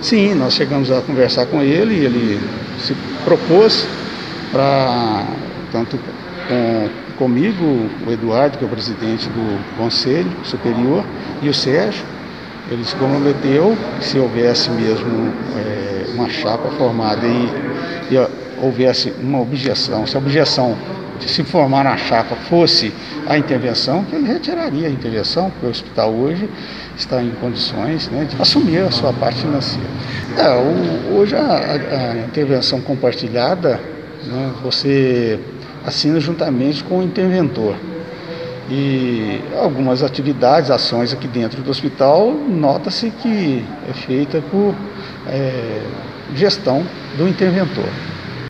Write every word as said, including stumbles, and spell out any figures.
Sim, nós chegamos a conversar com ele e ele se propôs para, tanto com, comigo, o Eduardo, que é o presidente do Conselho Superior, e o Sérgio, ele se comprometeu que se houvesse mesmo é, uma chapa formada e, e houvesse uma objeção, se a objeção de se formar na chapa fosse a intervenção, que ele retiraria a intervenção, porque o hospital hoje está em condições, né, de assumir a sua parte financeira. É, o, hoje a, a intervenção compartilhada, né, você assina juntamente com o interventor. E algumas atividades, ações aqui dentro do hospital, nota-se que é feita por é, gestão do interventor.